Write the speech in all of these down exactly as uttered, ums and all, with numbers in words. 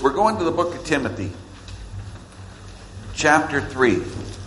We're going to the book of Timothy, chapter three.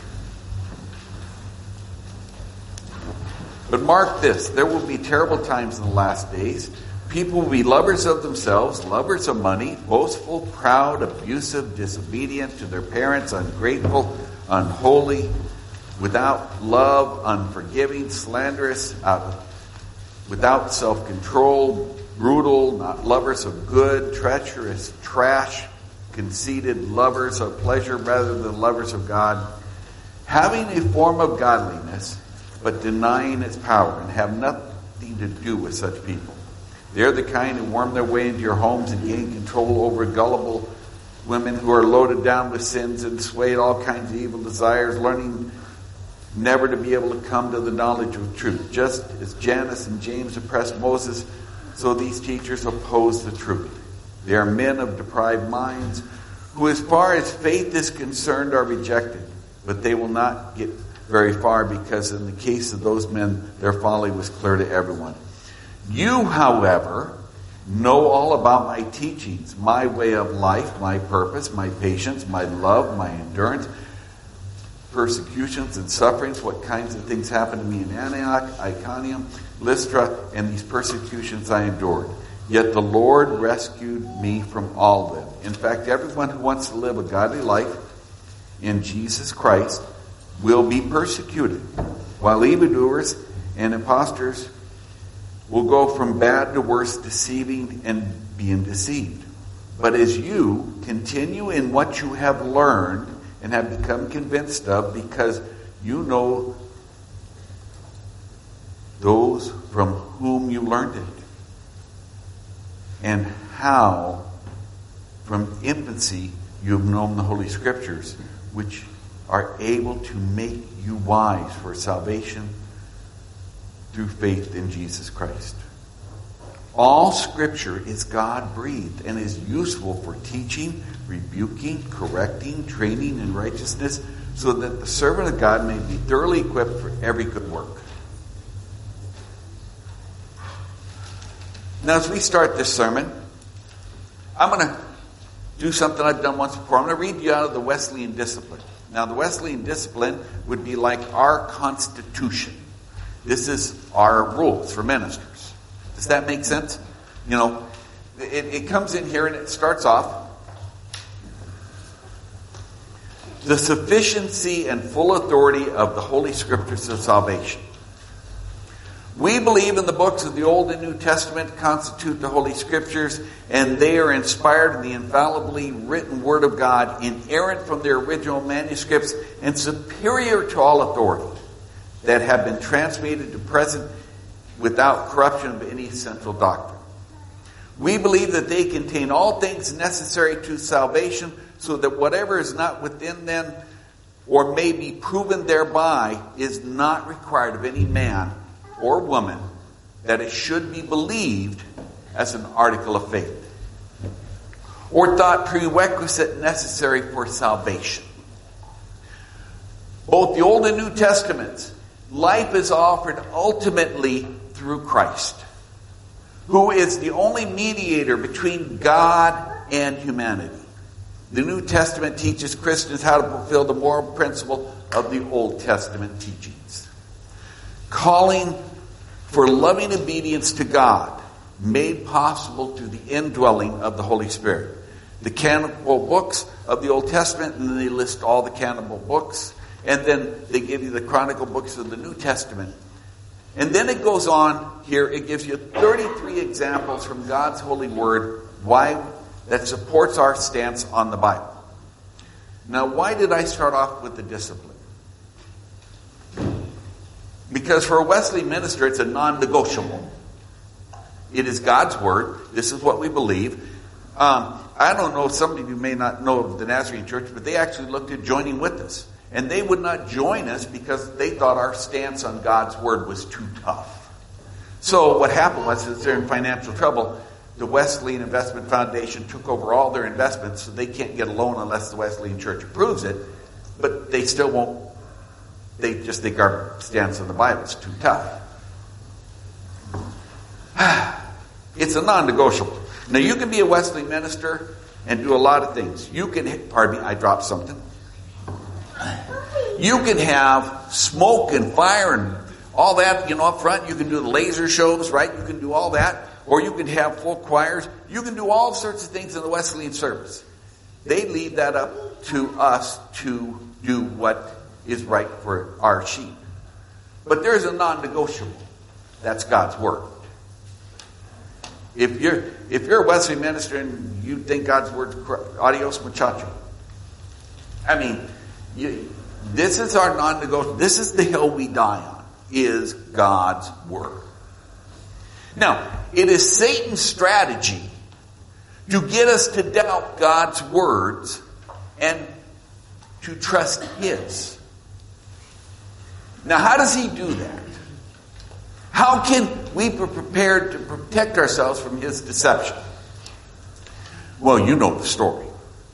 But mark this, there will be terrible times in the last days. People will be lovers of themselves, lovers of money, boastful, proud, abusive, disobedient to their parents, ungrateful, unholy, without love, unforgiving, slanderous, uh, without self-control, brutal, not lovers of good, treacherous, trash, conceited, lovers of pleasure rather than lovers of God, having a form of godliness, but denying its power, and have nothing to do with such people. They're the kind who worm their way into your homes and gain control over gullible women who are loaded down with sins and swayed all kinds of evil desires, learning never to be able to come to the knowledge of truth. Just as Jannes and James oppressed Moses, so these teachers oppose the truth. They are men of deprived minds who, as far as faith is concerned, are rejected. But they will not get very far, because in the case of those men, their folly was clear to everyone. You, however, know all about my teachings, my way of life, my purpose, my patience, my love, my endurance, persecutions and sufferings, what kinds of things happened to me in Antioch, Iconium, Lystra, and these persecutions I endured. Yet the Lord rescued me from all of them. In fact, everyone who wants to live a godly life in Jesus Christ will be persecuted, while evildoers and impostors will go from bad to worse, deceiving and being deceived. But as you continue in what you have learned and have become convinced of, because you know those from whom you learned it, and how from infancy you have known the Holy Scriptures, which are able to make you wise for salvation through faith in Jesus Christ. All Scripture is God-breathed and is useful for teaching, rebuking, correcting, training in righteousness, so that the servant of God may be thoroughly equipped for every good work. Now, as we start this sermon, I'm going to do something I've done once before. I'm going to read you out of the Wesleyan Discipline. Now, the Wesleyan Discipline would be like our Constitution. This is our rules for ministers. Does that make sense? You know, it, it comes in here and it starts off, the sufficiency and full authority of the Holy Scriptures of salvation. We believe in the books of the Old and New Testament constitute the Holy Scriptures, and they are inspired in the infallibly written Word of God, inerrant from their original manuscripts, and superior to all authority, that have been transmitted to present without corruption of any central doctrine. We believe that they contain all things necessary to salvation, so that whatever is not within them or may be proven thereby is not required of any man or woman, that it should be believed as an article of faith, or thought prerequisite necessary for salvation. Both the Old and New Testaments, life is offered ultimately through Christ, who is the only mediator between God and humanity. The New Testament teaches Christians how to fulfill the moral principle of the Old Testament teachings, calling for loving obedience to God, made possible through the indwelling of the Holy Spirit. The canonical books of the Old Testament, and then they list all the canonical books, and then they give you the chronicle books of the New Testament. And then it goes on here, it gives you thirty-three examples from God's holy word why that supports our stance on the Bible. Now, why did I start off with the discipline? Because for a Wesley minister, it's a non-negotiable. It is God's word. This is what we believe. Um, I don't know, some of you may not know of the Nazarene Church, but they actually looked at joining with us. And they would not join us because they thought our stance on God's word was too tough. So what happened was, since they're in financial trouble, the Wesleyan Investment Foundation took over all their investments, so they can't get a loan unless the Wesleyan Church approves it. But they still won't. They just think our stance on the Bible is too tough. It's a non-negotiable. Now, you can be a Wesleyan minister and do a lot of things. You can, pardon me, I dropped something. You can have smoke and fire and all that, you know, up front. You can do the laser shows, right? You can do all that. Or you can have full choirs. You can do all sorts of things in the Wesleyan service. They leave that up to us to do what is right for our sheep. But there's a non-negotiable. That's God's word. If you're if you're a Wesleyan minister and you think God's word, adios muchacho. I mean, you, this is our non-negotiable. This is the hill we die on, is God's word. Now, it is Satan's strategy to get us to doubt God's words and to trust his. Now, how does he do that? How can we be prepared to protect ourselves from his deception? Well, you know the story.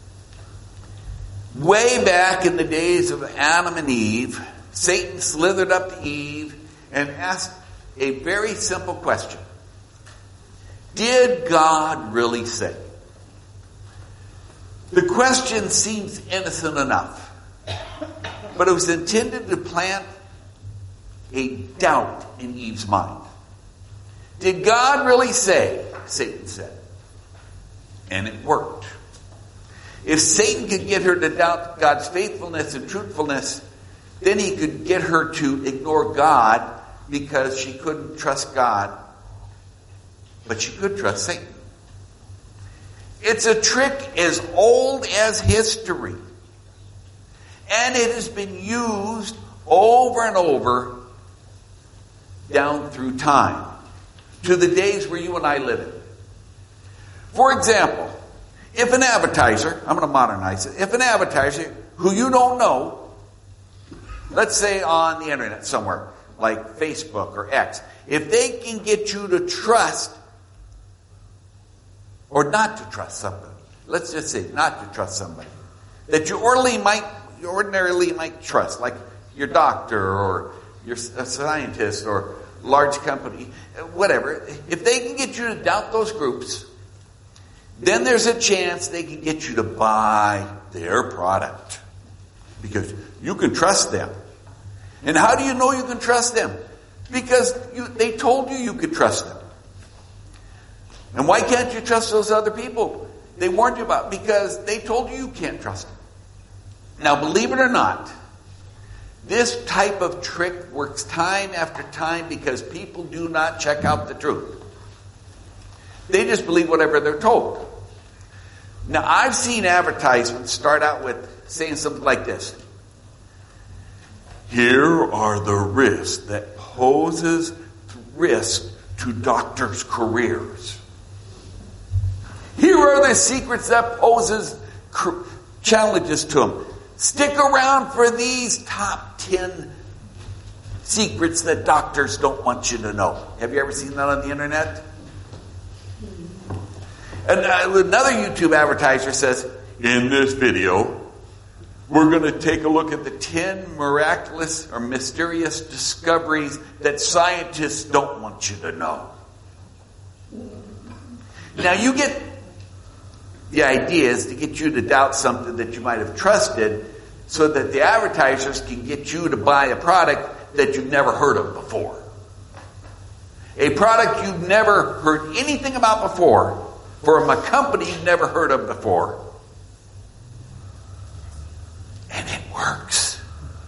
Way back in the days of Adam and Eve, Satan slithered up to Eve and asked a very simple question. Did God really say? The question seems innocent enough, but it was intended to plant a doubt in Eve's mind. Did God really say? Satan said. And it worked. If Satan could get her to doubt God's faithfulness and truthfulness, then he could get her to ignore God because she couldn't trust God, but she could trust Satan. It's a trick as old as history. And it has been used over and over down through time to the days where you and I live in. For example, if an advertiser, I'm going to modernize it, if an advertiser who you don't know, let's say on the internet somewhere, like Facebook or X, if they can get you to trust or not to trust somebody, let's just say not to trust somebody, that you ordinarily might, you ordinarily might trust, like your doctor or your a scientist or large company, whatever. If they can get you to doubt those groups, then there's a chance they can get you to buy their product. Because you can trust them. And how do you know you can trust them? Because you, they told you you could trust them. And why can't you trust those other people they warned you about? Because they told you you can't trust them. Now, believe it or not, this type of trick works time after time because people do not check out the truth. They just believe whatever they're told. Now, I've seen advertisements start out with saying something like this. Here are the risks that poses risk to doctors' careers. Here are the secrets that poses cr- challenges to them. Stick around for these top ten secrets that doctors don't want you to know. Have you ever seen that on the internet? And another YouTube advertiser says, in this video, we're going to take a look at the ten miraculous or mysterious discoveries that scientists don't want you to know. Now you get the idea is to get you to doubt something that you might have trusted so that the advertisers can get you to buy a product that you've never heard of before. A product you've never heard anything about before from a company you've never heard of before. And it works.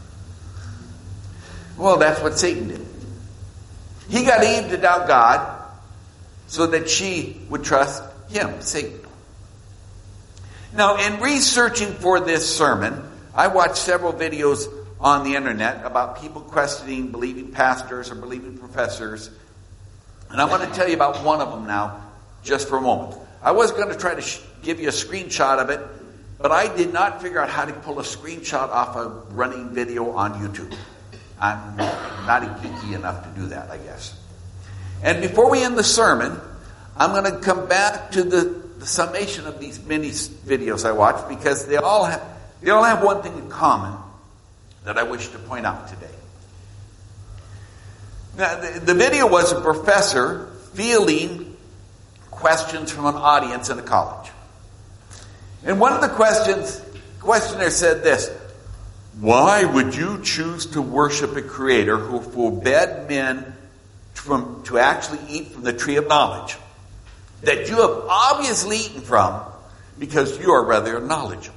Well, that's what Satan did. He got Eve to doubt God so that she would trust him, Satan. Now, in researching for this sermon, I watched several videos on the internet about people questioning believing pastors or believing professors. And I'm going to tell you about one of them now, just for a moment. I was going to try to sh- give you a screenshot of it, but I did not figure out how to pull a screenshot off a running video on YouTube. I'm not geeky enough to do that, I guess. And before we end the sermon, I'm going to come back to the, the summation of these many videos I watched because they all have they all have one thing in common that I wish to point out today. Now, the, the video was a professor fielding questions from an audience in a college. And one of the questions, questioner said this: why would you choose to worship a creator who forbade men from, to actually eat from the tree of knowledge that you have obviously eaten from because you are rather knowledgeable?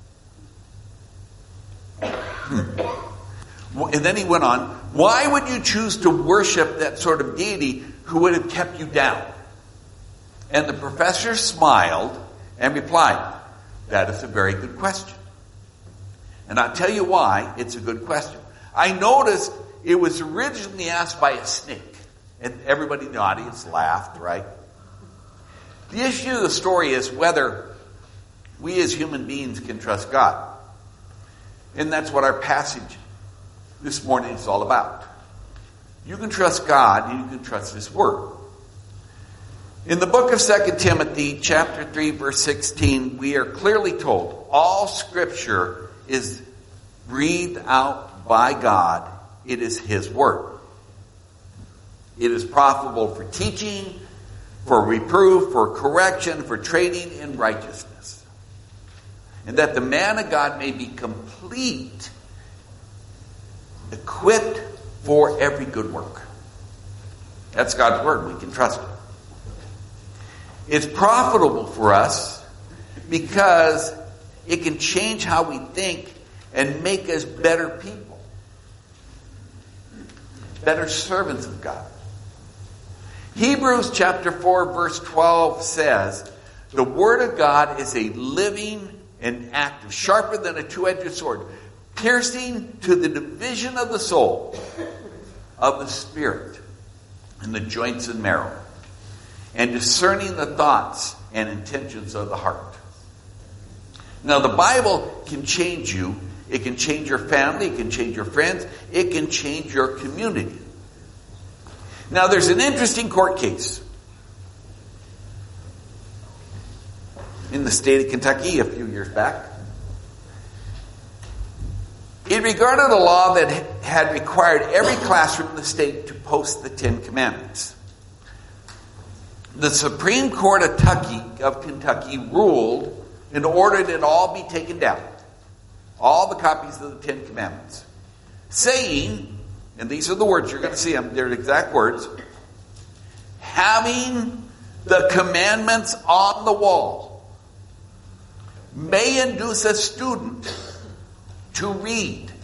Hmm. And then he went on, why would you choose to worship that sort of deity who would have kept you down? And the professor smiled and replied, that is a very good question. And I'll tell you why it's a good question. I noticed it was originally asked by a snake. And everybody in the audience laughed, right? The issue of the story is whether we as human beings can trust God. And that's what our passage this morning is all about. You can trust God and you can trust His Word. In the book of Second Timothy, chapter three, verse sixteen, we are clearly told all Scripture is breathed out by God. It is His Word. It is profitable for teaching, for reproof, for correction, for training in righteousness. And that the man of God may be complete, equipped for every good work. That's God's Word. We can trust it. It's profitable for us because it can change how we think and make us better people. Better servants of God. Hebrews chapter four verse twelve says, the Word of God is a living and active, sharper than a two-edged sword, piercing to the division of the soul, of the spirit, and the joints and marrow, and discerning the thoughts and intentions of the heart. Now the Bible can change you. It can change your family. It can change your friends. It can change your community. Now there's an interesting court case in the state of Kentucky a few years back. It regarded a law that had required every classroom in the state to post the Ten Commandments. The Supreme Court of Kentucky, of Kentucky ruled and ordered it all be taken down. All the copies of the Ten Commandments. Saying, and these are the words, you're going to see them, they're the exact words, having the commandments on the wall may induce a student to read,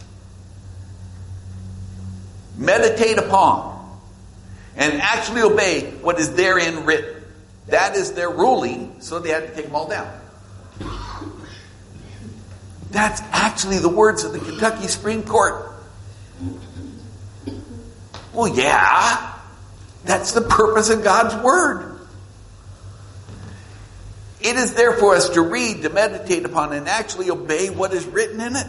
meditate upon, and actually obey what is therein written. That is their ruling, so they had to take them all down. That's actually the words of the Kentucky Supreme Court. Well, yeah, that's the purpose of God's Word. It is there for us to read, to meditate upon, and actually obey what is written in it.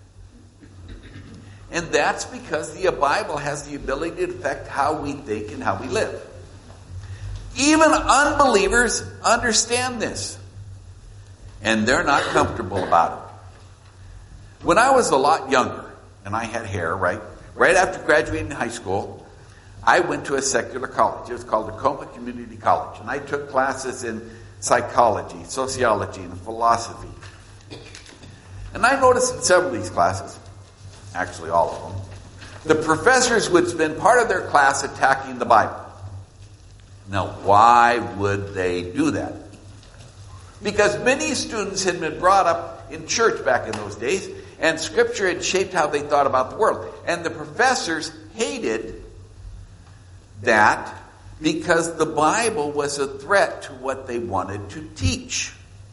And that's because the Bible has the ability to affect how we think and how we live. Even unbelievers understand this. And they're not comfortable about it. When I was a lot younger, and I had hair, right? Right after graduating high school, I went to a secular college. It was called Tacoma Community College. And I took classes in psychology, sociology, and philosophy. And I noticed in several of these classes, actually all of them, the professors would spend part of their class attacking the Bible. Now, why would they do that? Because many students had been brought up in church back in those days, and Scripture had shaped how they thought about the world. And the professors hated that because the Bible was a threat to what they wanted to teach.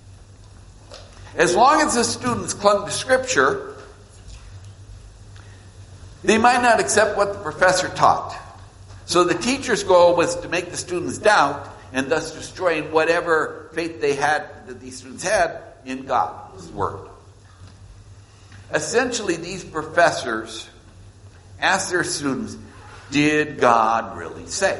As long as the students clung to Scripture, they might not accept what the professor taught. So the teacher's goal was to make the students doubt, and thus destroying whatever faith they had, that these students had, in God's Word. Essentially, these professors asked their students, did God really say?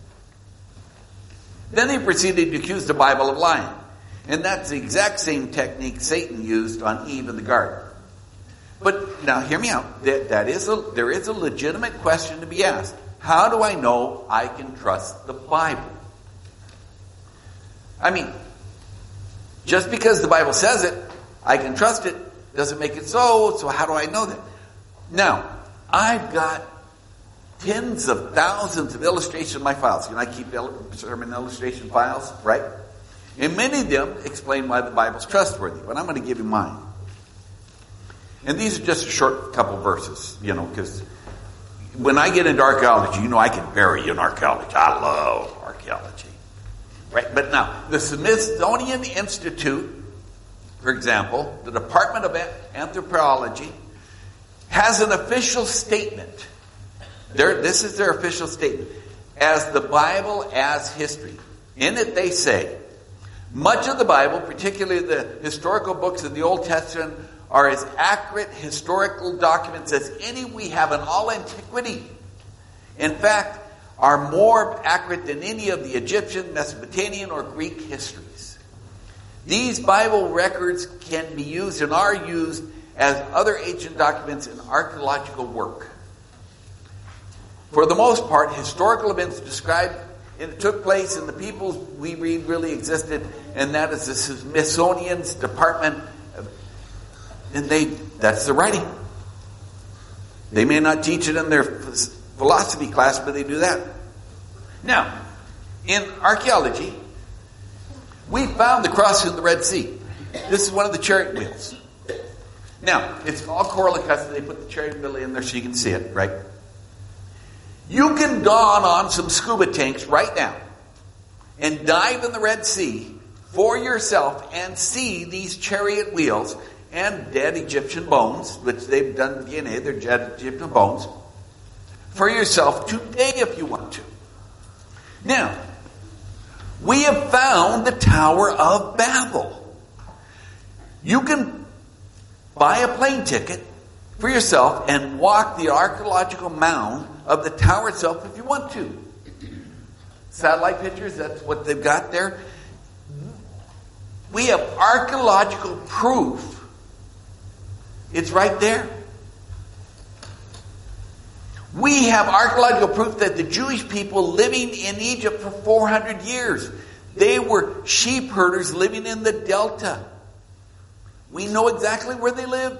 Then they proceeded to accuse the Bible of lying. And that's the exact same technique Satan used on Eve in the garden. But now hear me out. That, that is a, there is a legitimate question to be asked. How do I know I can trust the Bible? I mean, Just because the Bible says it, I can trust it, doesn't make it so. So how do I know that? Now, I've got tens of thousands of illustrations in my files. You know, I keep sermon illustration files, right? And many of them explain why the Bible's trustworthy. But I'm going to give you mine. And these are just a short couple verses, you know, because when I get into archaeology, you know I can bury you in archaeology. I love archaeology. Right? But now, the Smithsonian Institute, for example, the Department of Anthropology, has an official statement. Their, this is their official statement. As the Bible as history. In it they say, much of the Bible, particularly the historical books of the Old Testament, are as accurate historical documents as any we have in all antiquity. In fact, are more accurate than any of the Egyptian, Mesopotamian, or Greek histories. These Bible records can be used and are used as other ancient documents in archaeological work. For the most part, historical events described it took place and the peoples we read really existed, and that is the Smithsonian's Department. And they, that's the writing. They may not teach it in their philosophy class, but they do that. Now, in archaeology, we found the cross in the Red Sea. This is one of the chariot wheels. Now, it's all coral encrusted. They put the chariot wheel in there so you can see it, right? You can don on some scuba tanks right now and dive in the Red Sea for yourself and see these chariot wheels and dead Egyptian bones, which they've done D N A, they're dead Egyptian bones, for yourself today if you want to. Now, we have found the Tower of Babel. You can buy a plane ticket for yourself and walk the archaeological mound of the tower itself if you want to. Satellite pictures, that's what they've got there. We have archaeological proof. It's right there. We have archaeological proof that the Jewish people living in Egypt for four hundred years, they were sheep herders living in the delta. We know exactly where they lived.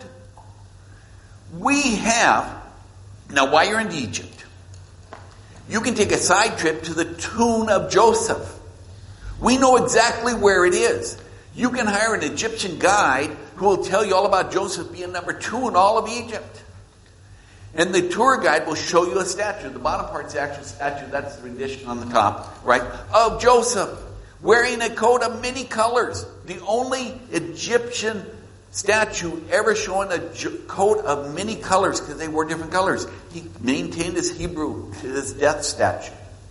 We have, now while you're in Egypt, you can take a side trip to the tomb of Joseph. We know exactly where it is. You can hire an Egyptian guide who will tell you all about Joseph being number two in all of Egypt. And the tour guide will show you a statue. The bottom part's the actual statue. That's the rendition on the top, right? Of Joseph wearing a coat of many colors. The only Egyptian statue ever showing a coat of many colors because they wore different colors. He maintained his Hebrew, his death statue.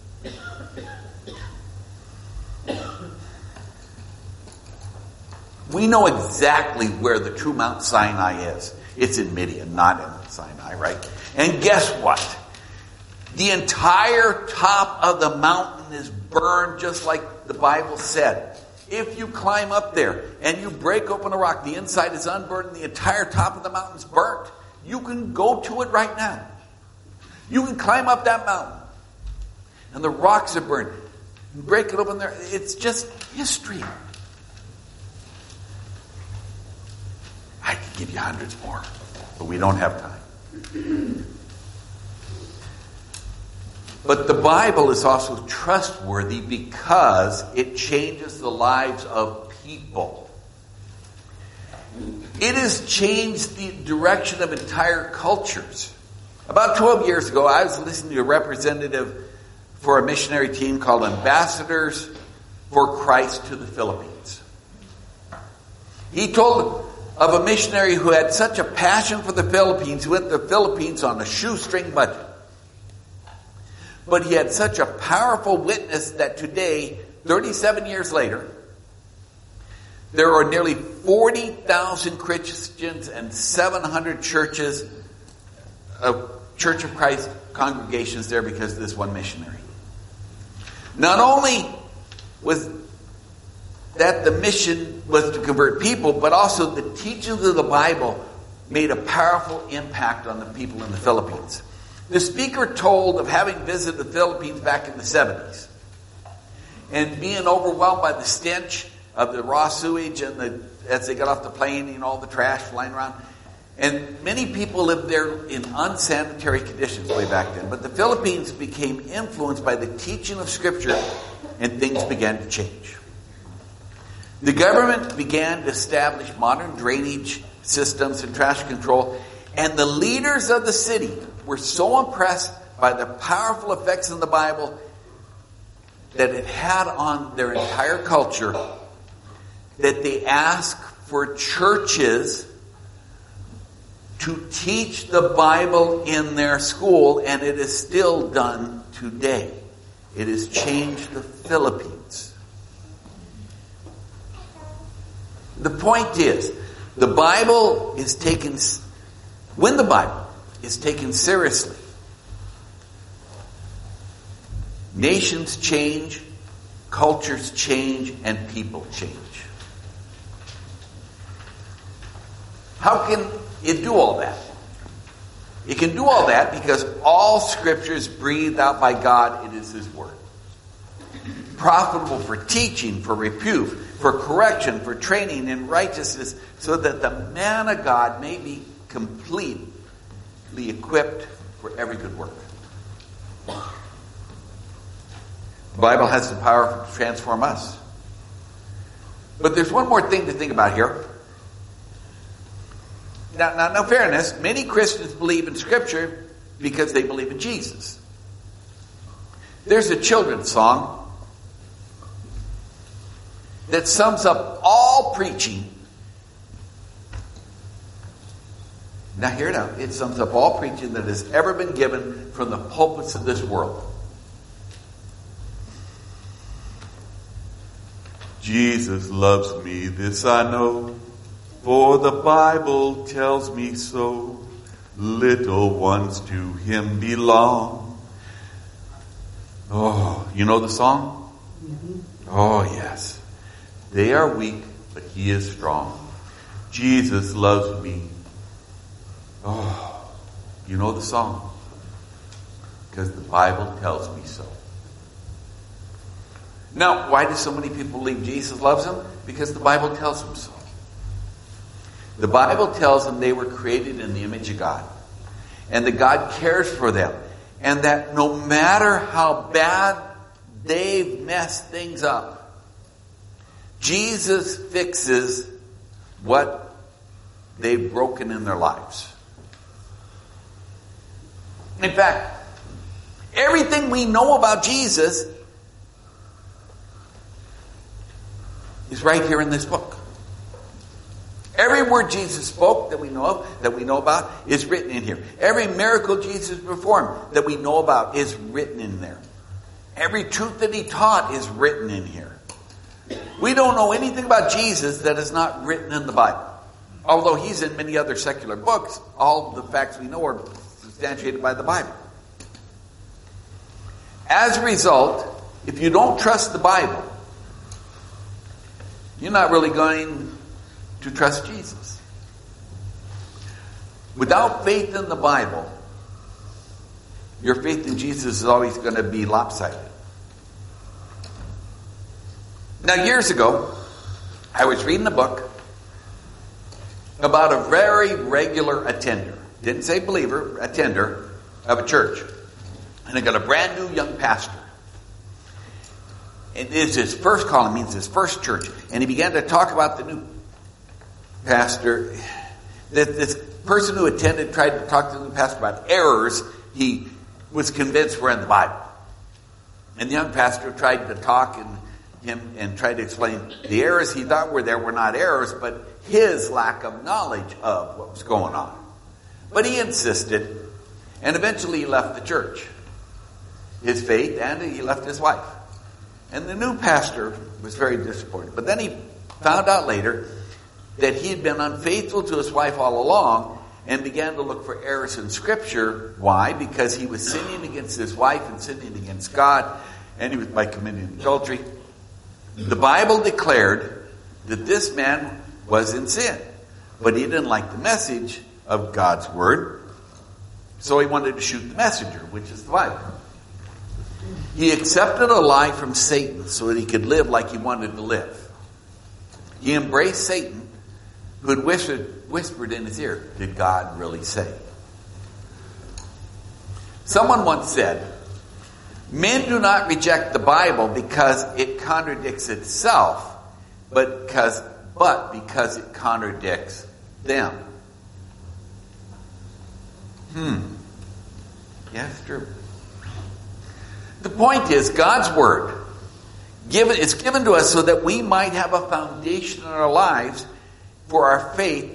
We know exactly where the true Mount Sinai is. It's in Midian, not in Sinai, right? And guess what? The entire top of the mountain is burned just like the Bible said. If you climb up there and you break open a rock, the inside is unburned and the entire top of the mountain is burnt. You can go to it right now. You can climb up that mountain and the rocks are burned. You break it open there. It's just history. I could give you hundreds more, but we don't have time. But the Bible is also trustworthy because it changes the lives of people. It has changed the direction of entire cultures. About twelve years ago, I was listening to a representative for a missionary team called Ambassadors for Christ to the Philippines. He told of a missionary who had such a passion for the Philippines, who went to the Philippines on a shoestring budget. But he had such a powerful witness that today, thirty-seven years later, there are nearly forty thousand Christians and seven hundred churches, of Church of Christ congregations there because of this one missionary. Not only was that the mission was to convert people, but also the teachings of the Bible made a powerful impact on the people in the Philippines. The speaker told of having visited the Philippines back in the seventies and being overwhelmed by the stench of the raw sewage and the, as they got off the plane and all the trash flying around. And many people lived there in unsanitary conditions way back then. But the Philippines became influenced by the teaching of Scripture, and things began to change. The government began to establish modern drainage systems and trash control, and the leaders of the city were so impressed by the powerful effects in the Bible that it had on their entire culture that they asked for churches to teach the Bible in their school, and it is still done today. It has changed the Philippines. The point is, the Bible is taken, when the Bible is taken seriously, nations change, cultures change, and people change. How can it do all that? It can do all that because all Scripture is breathed out by God. It is His Word. Profitable for teaching, for reproof, for correction, for training in righteousness, so that the man of God may be completely equipped for every good work. The Bible has the power to transform us. But there's one more thing to think about here. Now, now, now, fairness, many Christians believe in Scripture because they believe in Jesus. There's a children's song that sums up all preaching. Now, hear it out. It sums up all preaching that has ever been given from the pulpits of this world. Jesus loves me, this I know. For the Bible tells me so. Little ones to Him belong. Oh, you know the song? Mm-hmm. Oh, yes. They are weak, but He is strong. Jesus loves me. Oh, you know the song? Because the Bible tells me so. Now, why do so many people believe Jesus loves them? Because the Bible tells them so. The Bible tells them they were created in the image of God, and that God cares for them, and that no matter how bad they've messed things up, Jesus fixes what they've broken in their lives. In fact, everything we know about Jesus is right here in this book. Every word Jesus spoke that we know of, that we know about, is written in here. Every miracle Jesus performed that we know about is written in there. Every truth that He taught is written in here. We don't know anything about Jesus that is not written in the Bible. Although He's in many other secular books, all the facts we know are substantiated by the Bible. As a result, if you don't trust the Bible, you're not really going to trust Jesus. Without faith in the Bible, your faith in Jesus is always going to be lopsided. Now, years ago, I was reading a book about a very regular attender. Didn't say believer, attender of a church. And I got a brand new young pastor. It is his first calling, means his first church. And he began to talk about the new pastor. That this person who attended tried to talk to the new pastor about errors he was convinced were in the Bible. And the young pastor tried to talk and him and tried to explain the errors he thought were there were not errors, but his lack of knowledge of what was going on. But he insisted, and eventually he left the church, his faith, and he left his wife. And the new pastor was very disappointed. But then he found out later that he had been unfaithful to his wife all along and began to look for errors in Scripture. Why? Because he was sinning against his wife and sinning against God, and he was by committing adultery. The Bible declared that this man was in sin, but he didn't like the message of God's Word, so he wanted to shoot the messenger, which is the Bible. He accepted a lie from Satan so that he could live like he wanted to live. He embraced Satan, who had whispered, whispered in his ear, did God really say? Someone once said, men do not reject the Bible because it contradicts itself, but because, but because it contradicts them. Hmm. Yeah, it's true. The point is, God's Word given, is given to us so that we might have a foundation in our lives for our faith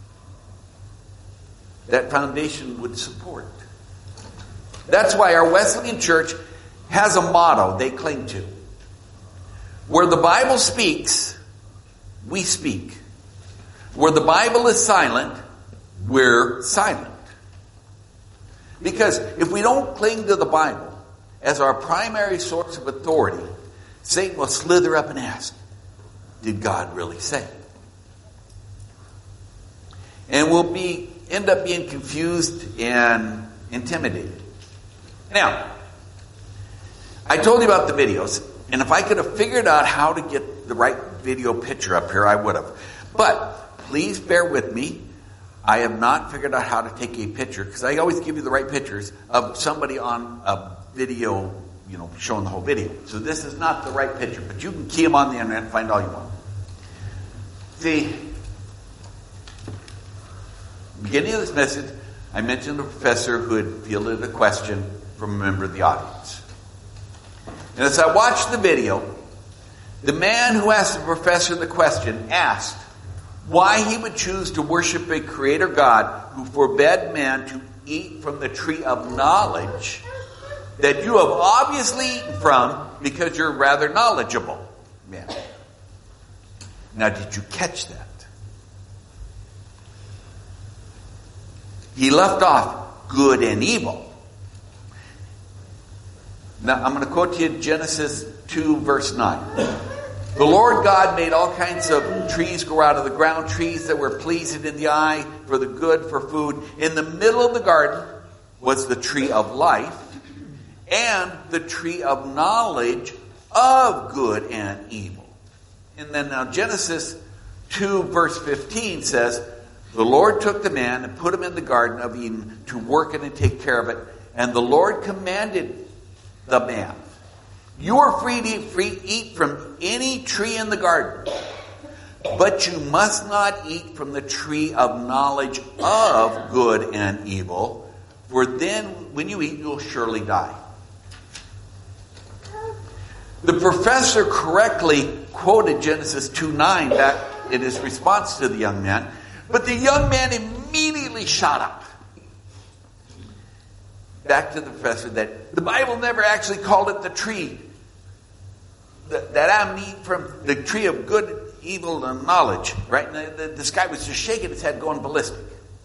that foundation would support. That's why our Wesleyan Church has a motto they cling to. Where the Bible speaks, we speak. Where the Bible is silent, we're silent. Because if we don't cling to the Bible as our primary source of authority, Satan will slither up and ask, did God really say? And we'll be end up being confused and intimidated. Now, I told you about the videos, and if I could have figured out how to get the right video picture up here, I would have. But please bear with me. I have not figured out how to take a picture, because I always give you the right pictures of somebody on a video, you know, showing the whole video. So this is not the right picture, but you can key them on the internet and find all you want. See, beginning of this message, I mentioned a professor who had fielded a question from a member of the audience. And as I watched the video, the man who asked the professor the question asked why he would choose to worship a creator God who forbade man to eat from the tree of knowledge that you have obviously eaten from because you're rather knowledgeable. Yeah. Now, did you catch that? He left off good and evil. Now, I'm going to quote to you Genesis two, verse nine. The Lord God made all kinds of trees grow out of the ground, trees that were pleasing in the eye, for the good, for food. In the middle of the garden was the tree of life and the tree of knowledge of good and evil. And then now Genesis two, verse fifteen says, the Lord took the man and put him in the garden of Eden to work it and take care of it. And the Lord commanded the man, you are free to eat, free, eat from any tree in the garden, but you must not eat from the tree of knowledge of good and evil, for then when you eat, you will surely die. The professor correctly quoted Genesis two nine back in his response to the young man, but the young man immediately shot up. Back to the professor that the Bible never actually called it the tree that, that Adam eat from, the tree of good, evil, and knowledge. Right? And the, the, this guy was just shaking his head, going ballistic.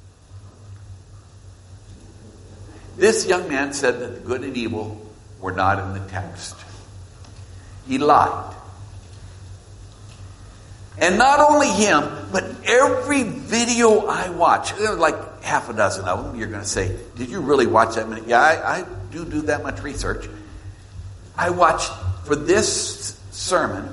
This young man said that the good and evil were not in the text. He lied. And not only him, but every video I watch, there were like half a dozen of them, you're going to say, did you really watch that many? Yeah, I, I do do that much research. I watched, for this sermon,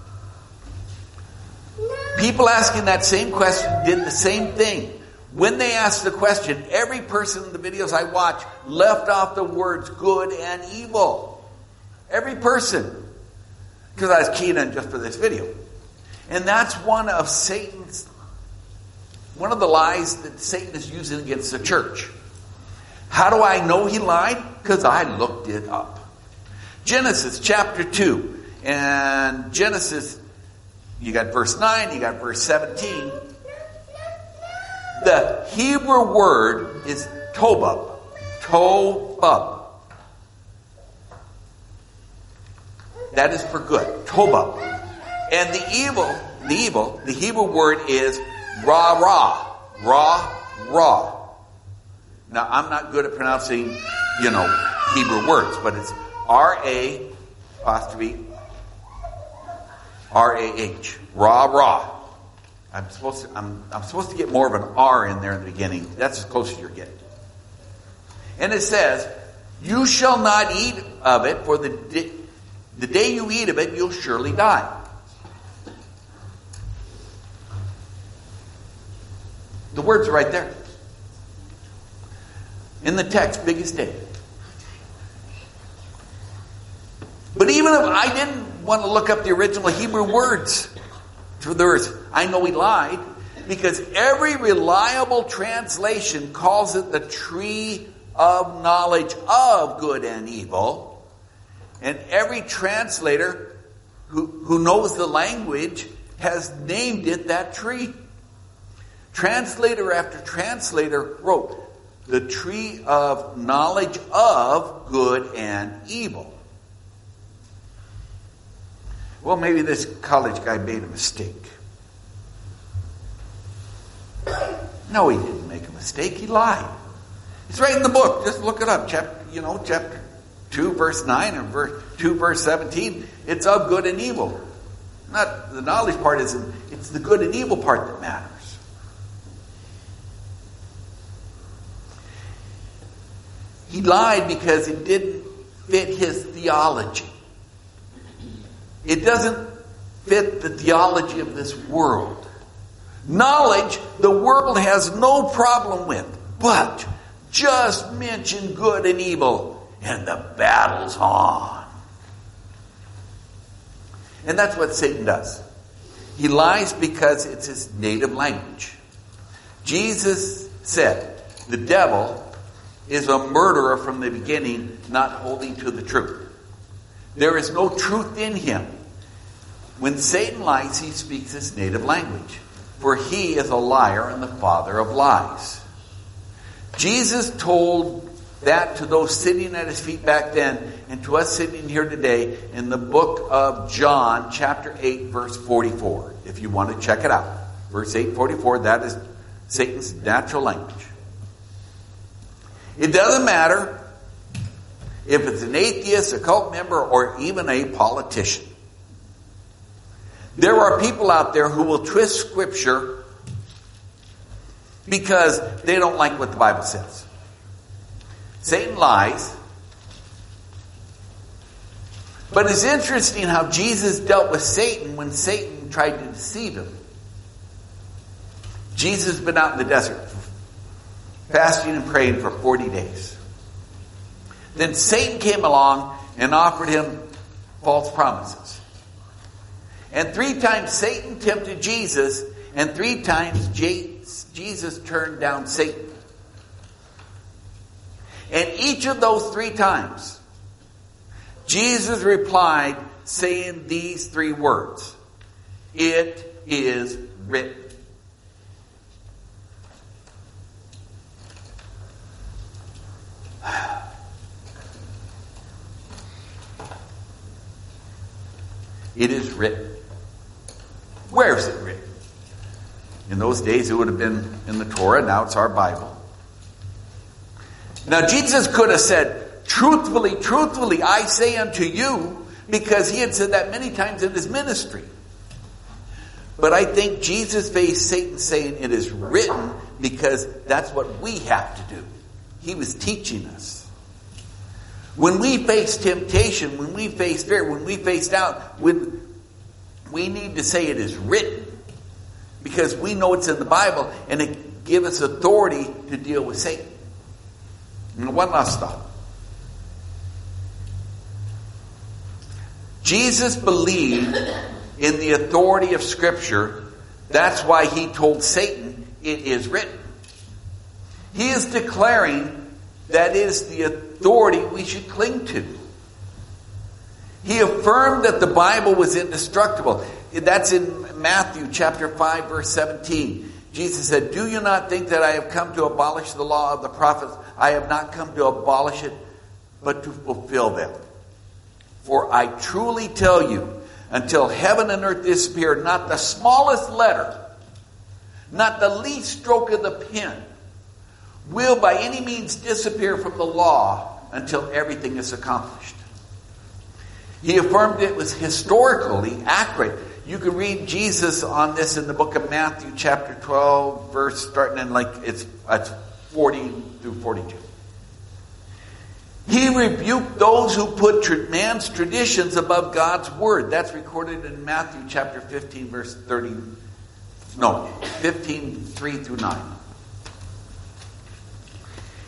people asking that same question did the same thing. When they asked the question, every person in the videos I watch left off the words good and evil. Every person. Because I was keying in just for this video. And that's one of Satan's, one of the lies that Satan is using against the church. How do I know he lied? Because I looked it up. Genesis chapter two. And Genesis, you got verse nine, you got verse seventeen. The Hebrew word is tobab. Tobab. That is for good. Tobab. And the evil, the evil, the Hebrew word is ra-ra. Ra-ra. Now, I'm not good at pronouncing, you know, Hebrew words, but it's R-A apostrophe R A H. Ra-ra. I'm supposed to, I'm, I'm supposed to get more of an R in there in the beginning. That's as close as you're getting. And it says, you shall not eat of it, for the day, the day you eat of it, you'll surely die. The words are right there. In the text, big as day. But even if I didn't want to look up the original Hebrew words for the words, I know he lied, because every reliable translation calls it the tree of knowledge of good and evil. And every translator who, who knows the language has named it that tree. Translator after translator wrote, the tree of knowledge of good and evil. Well, maybe this college guy made a mistake. No, he didn't make a mistake. He lied. It's right in the book. Just look it up. Chapter, you know, chapter two, verse nine, and verse two, verse seventeen. It's of good and evil. Not the knowledge part isn't. It's the good and evil part that matters. He lied because it didn't fit his theology. It doesn't fit the theology of this world. Knowledge, the world has no problem with. But just mention good and evil, and the battle's on. And that's what Satan does. He lies because it's his native language. Jesus said, the devil is a murderer from the beginning, not holding to the truth. There is no truth in him. When Satan lies, he speaks his native language. For he is a liar and the father of lies. Jesus told that to those sitting at his feet back then, and to us sitting here today in the book of John, chapter eight, verse forty-four. If you want to check it out. Verse eight forty-four, that is Satan's natural language. It doesn't matter if it's an atheist, a cult member, or even a politician. There are people out there who will twist Scripture because they don't like what the Bible says. Satan lies. But it's interesting how Jesus dealt with Satan when Satan tried to deceive him. Jesus has been out in the desert, fasting and praying for forty days. Then Satan came along and offered him false promises. And three times Satan tempted Jesus, and three times Jesus turned down Satan. And each of those three times, Jesus replied saying these three words: it is written. It is written. Where is it written? In those days it would have been in the Torah. Now it's our Bible. Now Jesus could have said, truthfully, truthfully, I say unto you, because he had said that many times in his ministry. But I think Jesus faced Satan saying it is written because that's what we have to do. He was teaching us. When we face temptation, when we face fear, when we face doubt, when we need to say it is written, because we know it's in the Bible and it gives us authority to deal with Satan. And one last thought. Jesus believed in the authority of Scripture. That's why he told Satan, it is written. He is declaring that is the authority we should cling to. He affirmed that the Bible was indestructible. That's in Matthew chapter five, verse seventeen. Jesus said, do you not think that I have come to abolish the law of the prophets? I have not come to abolish it, but to fulfill them. For I truly tell you, until heaven and earth disappear, not the smallest letter, not the least stroke of the pen, will by any means disappear from the law until everything is accomplished. He affirmed it was historically accurate. You can read Jesus on this in the book of Matthew chapter twelve, verse starting in like it's, it's forty through forty-two. He rebuked those who put tra- man's traditions above God's word. That's recorded in Matthew chapter fifteen, verse thirty. No, fifteen, three through nine.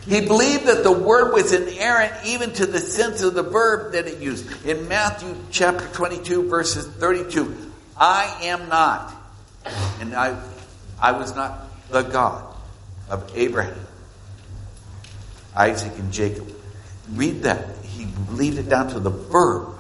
He believed that the word was inerrant even to the sense of the verb that it used. In Matthew chapter twenty-two, verses thirty-two, I am not, and I, I was not the God of Abraham, Isaac, and Jacob. Read that. He believed it down to the verb.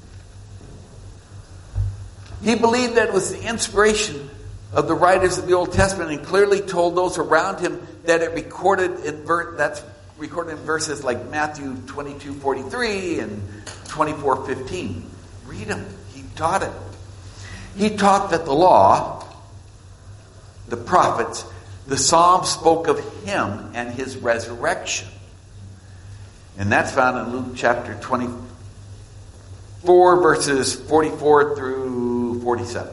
He believed that it was the inspiration of the writers of the Old Testament, and clearly told those around him that it recorded in ver- that's recorded in verses like Matthew twenty-two forty-three and twenty-four fifteen. Read them. He taught it. He taught that the law, the prophets, the Psalms spoke of him and his resurrection. And that's found in Luke chapter twenty-four, verses forty-four through forty-seven.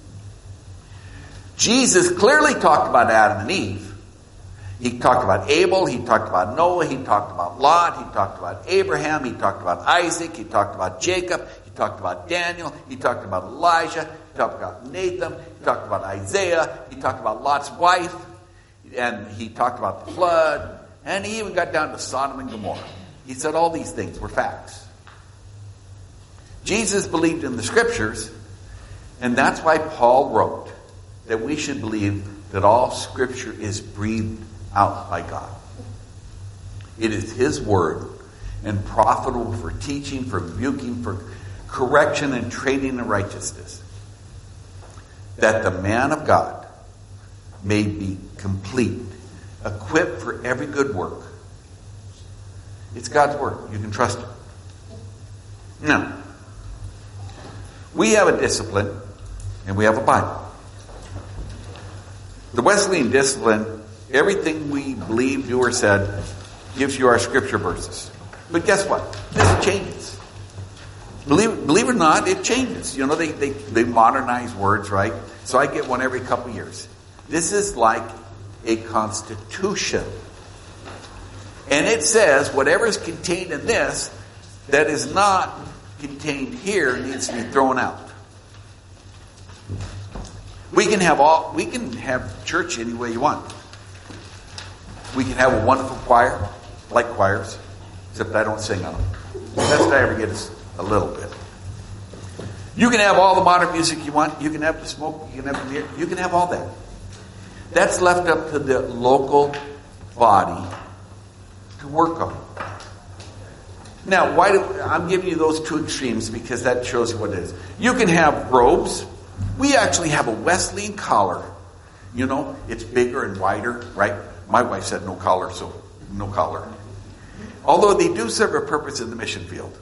Jesus clearly talked about Adam and Eve. He talked about Abel, he talked about Noah, he talked about Lot, he talked about Abraham, he talked about Isaac, he talked about Jacob, he talked about Daniel, he talked about Elijah, he talked about Nathan, he talked about Isaiah, he talked about Lot's wife, and he talked about the flood, and he even got down to Sodom and Gomorrah. He said all these things were facts. Jesus believed in the scriptures, and that's why Paul wrote that we should believe that all scripture is breathed out by God. It is his word, and profitable for teaching, for rebuking, for correction, and training in righteousness, that the man of God may be complete, equipped for every good work. It's God's word. You can trust it. Now, we have a discipline, and we have a Bible. The Wesleyan discipline, everything we believe, do, or said, gives you our scripture verses. But guess what? This changes. Believe, believe it or not, it changes. You know, they, they, they modernize words, right? So I get one every couple years. This is like a constitution. And it says whatever is contained in this that is not contained here needs to be thrown out. We can have all we can have church any way you want. We can have a wonderful choir, like choirs, except I don't sing on them. The best I ever get is a little bit. You can have all the modern music you want. You can have the smoke. You can have the beer. You can have all that. That's left up to the local body to work on. Now, why do I'm giving you those two extremes because that shows you what it is. You can have robes. We actually have a Wesleyan collar. You know, it's bigger and wider, right? My wife said no collar, so no collar. Although they do serve a purpose in the mission field.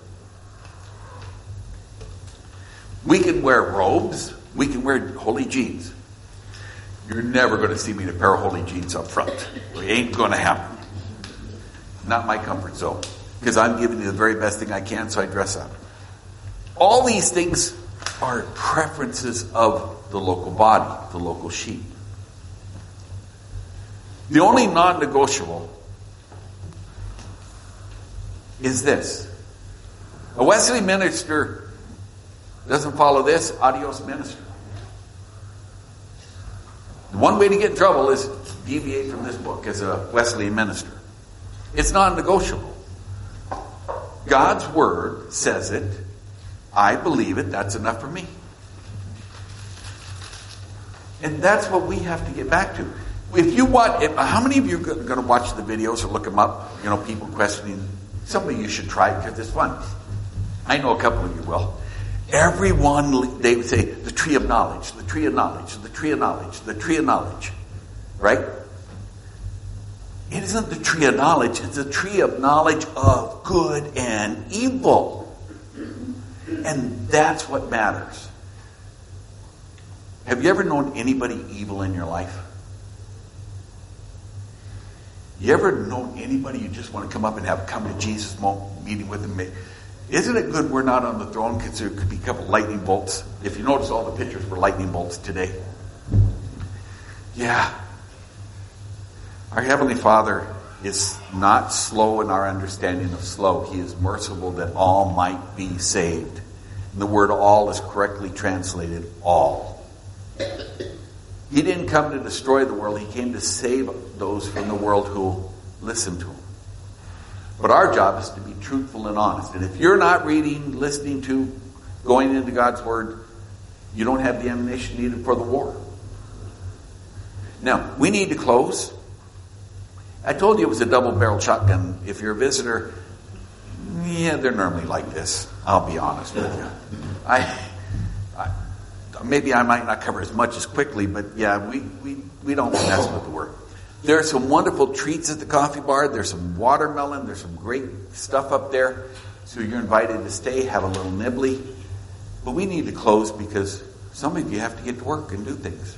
We can wear robes. We can wear holy jeans. You're never going to see me in a pair of holy jeans up front. It ain't going to happen. Not my comfort zone. Because I'm giving you the very best thing I can, so I dress up. All these things are preferences of the local body, the local sheep. The only non-negotiable is this. A Wesleyan minister doesn't follow this, adios minister. The one way to get in trouble is deviate from this book as a Wesleyan minister. It's non-negotiable. God's word says it. I believe it. That's enough for me. And that's what we have to get back to. If you want, if, how many of you are going to watch the videos or look them up? You know, people questioning. Some of you should try it because it's fun. I know a couple of you will. Everyone, they would say, the tree of knowledge, the tree of knowledge, the tree of knowledge, the tree of knowledge. Right? It isn't the tree of knowledge. It's the tree of knowledge of good and evil. And that's what matters. Have you ever known anybody evil in your life? You ever known anybody you just want to come up and have a come to Jesus moment, meeting with them? Isn't it good we're not on the throne because there could be a couple lightning bolts? If you notice, all the pictures were lightning bolts today. Yeah. Our Heavenly Father is not slow in our understanding of slow. He is merciful that all might be saved. And the word all is correctly translated all. He didn't come to destroy the world. He came to save those from the world who listen to him. But our job is to be truthful and honest. And if you're not reading, listening to, going into God's Word, you don't have the ammunition needed for the war. Now, we need to close. I told you it was a double-barreled shotgun. If you're a visitor, yeah, they're normally like this. I'll be honest with you. I, I maybe I might not cover as much as quickly, but yeah, we, we, we don't mess with the Word. There are some wonderful treats at the coffee bar. There's some watermelon. There's some great stuff up there. So you're invited to stay, have a little nibbly. But we need to close because some of you have to get to work and do things.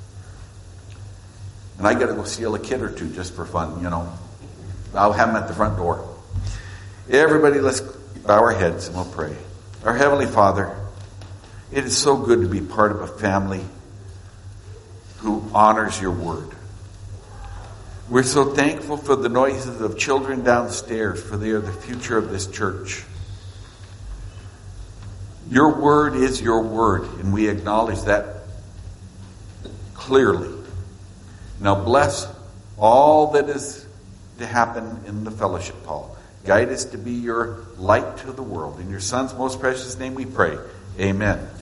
And I got to go steal a kid or two just for fun, you know. I'll have them at the front door. Everybody, let's bow our heads and we'll pray. Our Heavenly Father, it is so good to be part of a family who honors your word. We're so thankful for the noises of children downstairs, for they are the future of this church. Your word is your word, and we acknowledge that clearly. Now bless all that is to happen in the fellowship hall. Guide us to be your light to the world. In your Son's most precious name we pray. Amen.